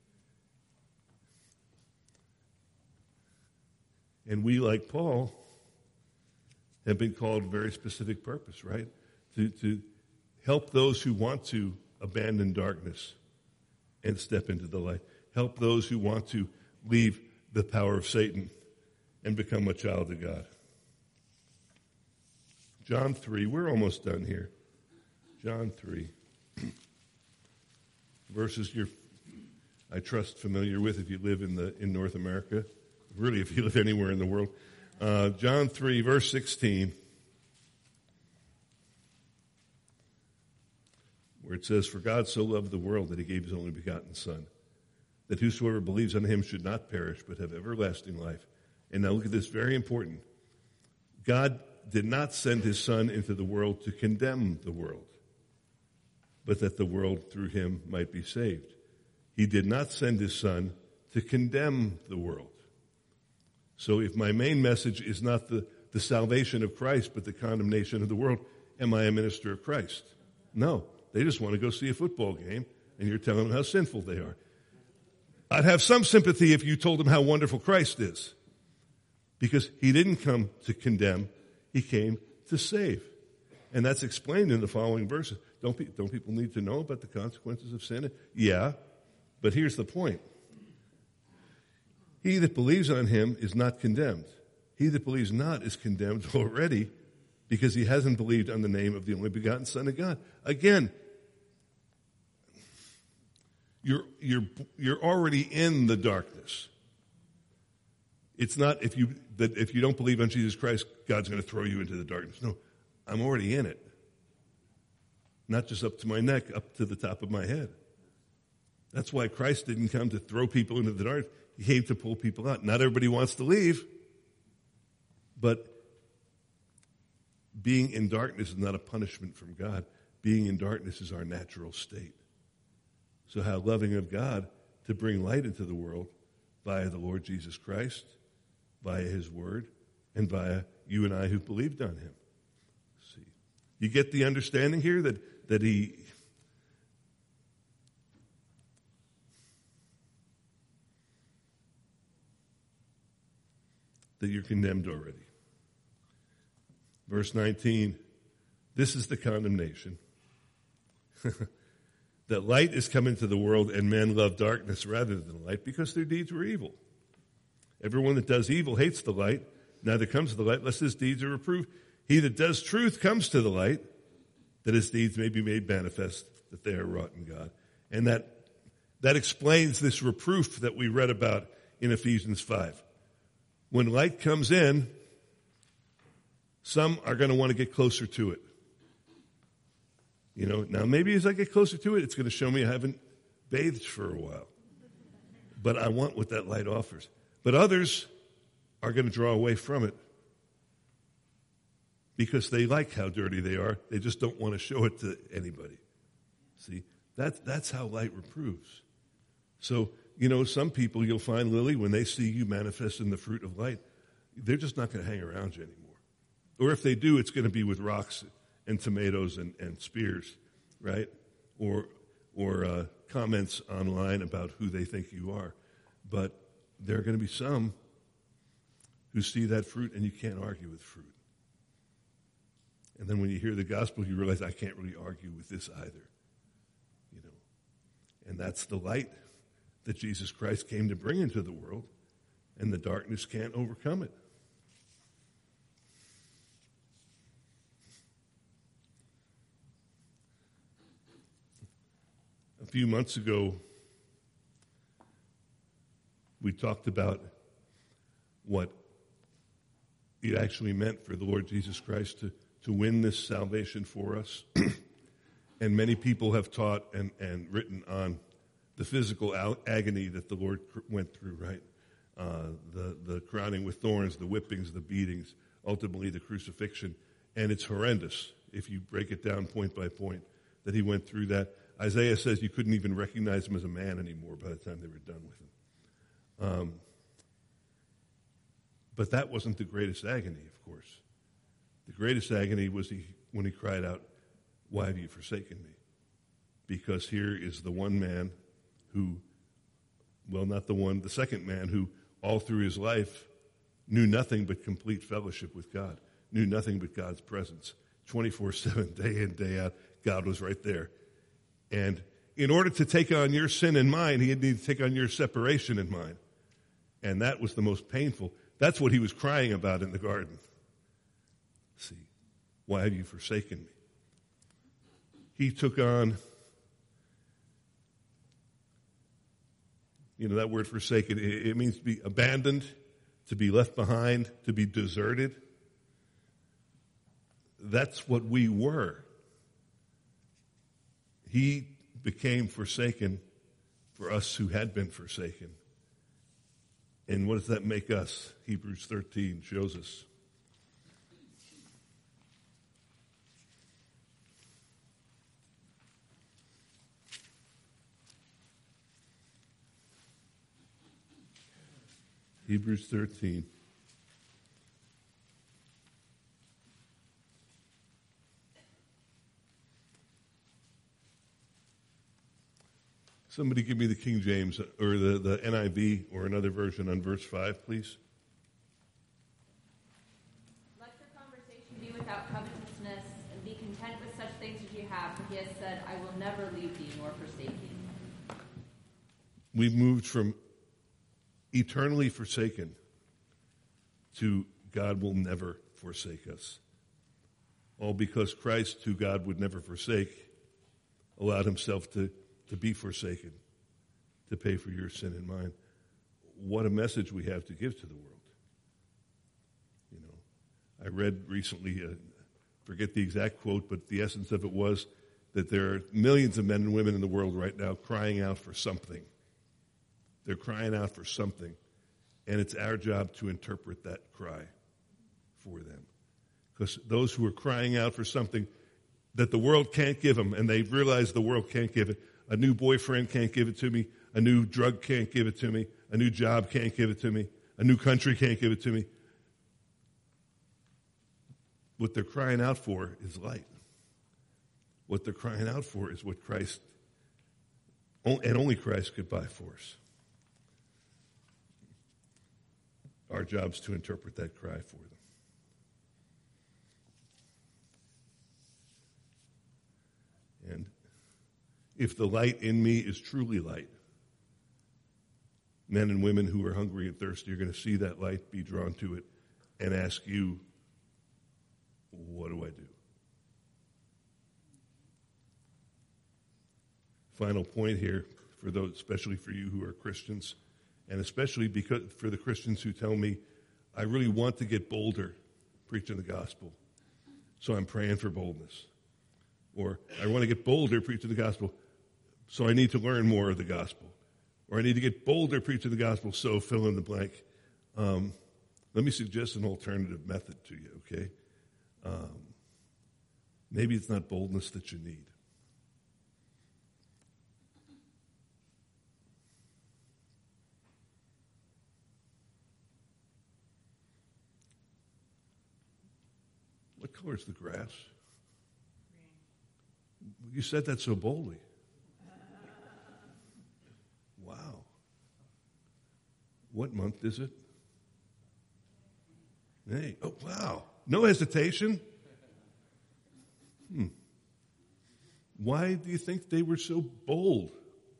And we, like Paul, have been called a very specific purpose, right? To, to help those who want to abandon darkness and step into the light. Help those who want to leave the power of Satan and become a child of God. John three, we're almost done here. John three. Verses you're, I trust, familiar with if you live in the in North America. Really, if you live anywhere in the world. Uh, John three, verse sixteen. Where it says, "For God so loved the world that he gave his only begotten Son, that whosoever believes on him should not perish, but have everlasting life." And now look at this, very important. God did not send his Son into the world to condemn the world, but that the world through him might be saved. He did not send his Son to condemn the world. So if my main message is not the, the salvation of Christ, but the condemnation of the world, am I a minister of Christ? No. They just want to go see a football game, and you're telling them how sinful they are. I'd have some sympathy if you told them how wonderful Christ is, because he didn't come to condemn, he came to save. And that's explained in the following verses. Don't, pe- don't people need to know about the consequences of sin? Yeah, but here's the point. He that believes on him is not condemned. He that believes not is condemned already, because he hasn't believed on the name of the only begotten Son of God. Again, you're, you're, you're already in the darkness. It's not if you, that if you don't believe on Jesus Christ, God's going to throw you into the darkness. No, I'm already in it. Not just up to my neck, up to the top of my head. That's why Christ didn't come to throw people into the dark. He came to pull people out. Not everybody wants to leave, but being in darkness is not a punishment from God. Being in darkness is our natural state. So how loving of God to bring light into the world via the Lord Jesus Christ, via his word, and via you and I who believed on him. See, you get the understanding here that, that he that you're condemned already. Verse nineteen, this is the condemnation. That light is come into the world, and men love darkness rather than light, because their deeds were evil. Everyone that does evil hates the light, neither comes to the light, lest his deeds are reproved. He that does truth comes to the light, that his deeds may be made manifest, that they are wrought in God. And that, that explains this reproof that we read about in Ephesians five. When light comes in, some are going to want to get closer to it. You know, now maybe as I get closer to it, it's going to show me I haven't bathed for a while. But I want what that light offers. But others are going to draw away from it because they like how dirty they are. They just don't want to show it to anybody. See, that, that's how light reproves. So, you know, some people you'll find, Lily, when they see you manifest in the fruit of light, they're just not going to hang around you anymore. Or if they do, it's going to be with rocks and tomatoes and, and spears, right? or or uh, comments online about who they think you are. But there are going to be some who see that fruit, and you can't argue with fruit. And then when you hear the gospel, you realize I can't really argue with this either. You know, and that's the light that Jesus Christ came to bring into the world, and the darkness can't overcome it. A few months ago, we talked about what it actually meant for the Lord Jesus Christ to, to win this salvation for us. And many people have taught and, and written on the physical al- agony that the Lord cr- went through, right? Uh, the, the crowning with thorns, the whippings, the beatings, ultimately the crucifixion. And it's horrendous if you break it down point by point that he went through that. Isaiah says you couldn't even recognize him as a man anymore by the time they were done with him. Um, but that wasn't the greatest agony, of course. The greatest agony was he, when he cried out, "Why have you forsaken me?" Because here is the one man who, well, not the one, the second man who all through his life knew nothing but complete fellowship with God, knew nothing but God's presence. twenty-four seven, day in, day out, God was right there. And in order to take on your sin and mine, he had to take on your separation and mine. And that was the most painful. That's what he was crying about in the garden. See, why have you forsaken me? He took on, you know, that word forsaken, it, it means to be abandoned, to be left behind, to be deserted. That's what we were. He became forsaken for us who had been forsaken. And what does that make us? Hebrews thirteen shows us. Hebrews thirteen. Somebody give me the King James or the, the N I V or another version on verse five, please. Let your conversation be without covetousness, and be content with such things as you have, for he has said, I will never leave thee nor forsake you. We've moved from eternally forsaken to God will never forsake us. All because Christ, who God would never forsake, allowed himself to to be forsaken, to pay for your sin and mine. What a message we have to give to the world. You know, I read recently, uh, forget the exact quote, but the essence of it was that there are millions of men and women in the world right now crying out for something. They're crying out for something, and it's our job to interpret that cry for them. Because those who are crying out for something that the world can't give them, and they realize the world can't give it, a new boyfriend can't give it to me. A new drug can't give it to me. A new job can't give it to me. A new country can't give it to me. What they're crying out for is light. What they're crying out for is what Christ, and only Christ could buy for us. Our job's to interpret that cry for them. And if the light in me is truly light, men and women who are hungry and thirsty are going to see that light, be drawn to it, and ask you, what do I do? Final point here, for those, especially for you who are Christians, and especially because for the Christians who tell me, I really want to get bolder preaching the gospel, so I'm praying for boldness. Or I want to get bolder preaching the gospel, so I need to learn more of the gospel. Or I need to get bolder preaching the gospel, so fill in the blank. Um, let me suggest an alternative method to you, okay? Um, maybe it's not boldness that you need. What color is the grass? You said that so boldly. Wow. What month is it? Hey, oh, wow. No hesitation. Hmm. Why do you think they were so bold?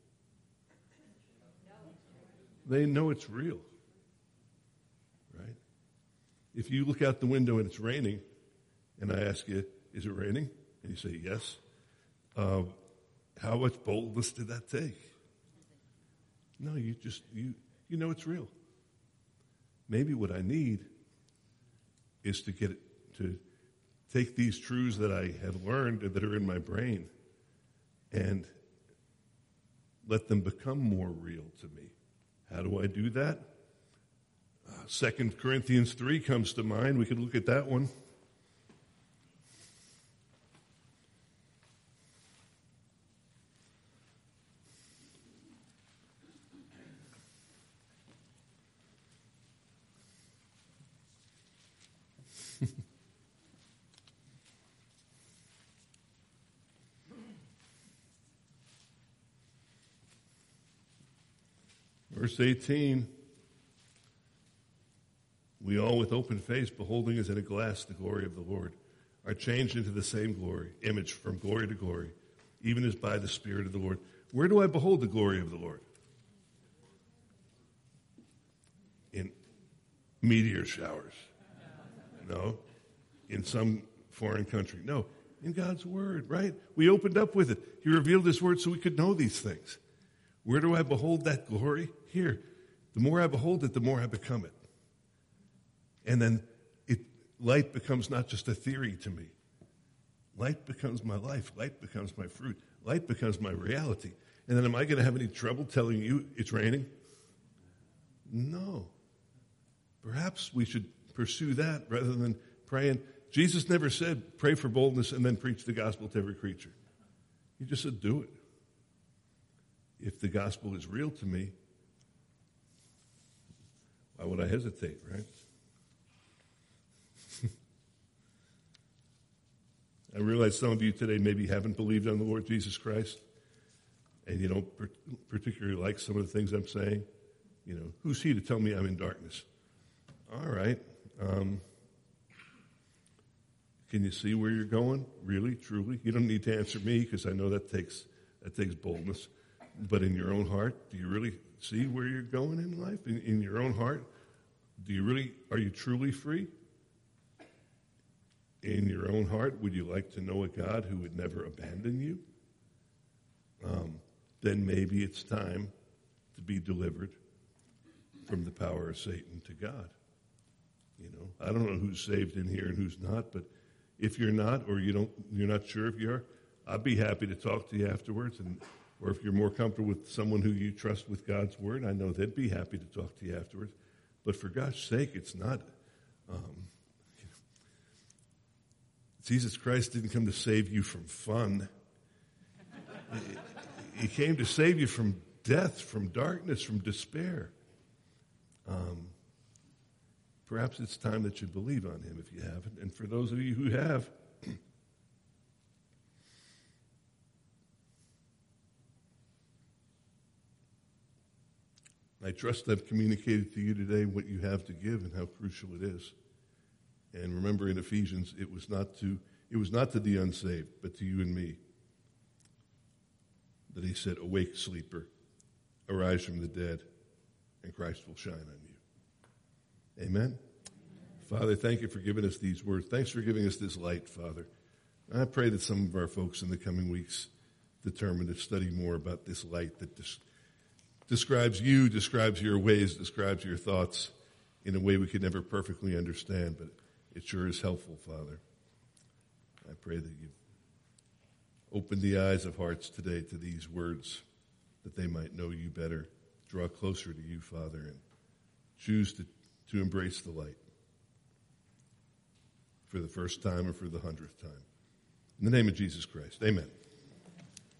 They know it's real. Right? If you look out the window and it's raining, and I ask you, is it raining? And you say yes. Uh, how much boldness did that take? No, you just, you, you know it's real. Maybe what I need is to get it, to take these truths that I have learned and that are in my brain and let them become more real to me. How do I do that? Uh, Second Corinthians three comes to mind. We could look at that one. Verse eighteen, we all with open face, beholding as in a glass the glory of the Lord, are changed into the same glory, image from glory to glory, even as by the Spirit of the Lord. Where do I behold the glory of the Lord? In meteor showers. No. In some foreign country. No. In God's Word, right? We opened up with it. He revealed His Word so we could know these things. Where do I behold that glory? Here. The more I behold it, the more I become it. And then it, light becomes not just a theory to me. Light becomes my life. Light becomes my fruit. Light becomes my reality. And then am I going to have any trouble telling you it's raining? No. Perhaps we should pursue that rather than praying. Jesus never said, pray for boldness and then preach the gospel to every creature. He just said, do it. If the gospel is real to me, why would I hesitate, right? I realize some of you today maybe haven't believed on the Lord Jesus Christ, and you don't particularly like some of the things I'm saying. You know, who's he to tell me I'm in darkness? All right. Um, can you see where you're going? Really, truly? You don't need to answer me because I know that takes that takes boldness. But in your own heart, do you really see where you're going in life? In, in your own heart, do you really, are you truly free? In your own heart, would you like to know a God who would never abandon you? Um, then maybe it's time to be delivered from the power of Satan to God. You know, I don't know who's saved in here and who's not, but if you're not, or you don't, you're not sure if you are, I'd be happy to talk to you afterwards. And or if you're more comfortable with someone who you trust with God's word, I know they'd be happy to talk to you afterwards. But for God's sake, it's not. Um, Jesus Christ didn't come to save you from fun. He came to save you from death, from darkness, from despair. Um, perhaps it's time that you believe on him if you haven't. And for those of you who have, I trust I've communicated to you today what you have to give and how crucial it is. And remember in Ephesians, it was not to it was not to the unsaved, but to you and me, that he said, awake, sleeper, arise from the dead, and Christ will shine on you. Amen? Father, thank you for giving us these words. Thanks for giving us this light, Father. I pray that some of our folks in the coming weeks determine to study more about this light that des- describes you, describes your ways, describes your thoughts in a way we could never perfectly understand, but it sure is helpful, Father. I pray that you open the eyes of hearts today to these words, that they might know you better, draw closer to you, Father, and choose to, to embrace the light for the first time or for the hundredth time. In the name of Jesus Christ, amen.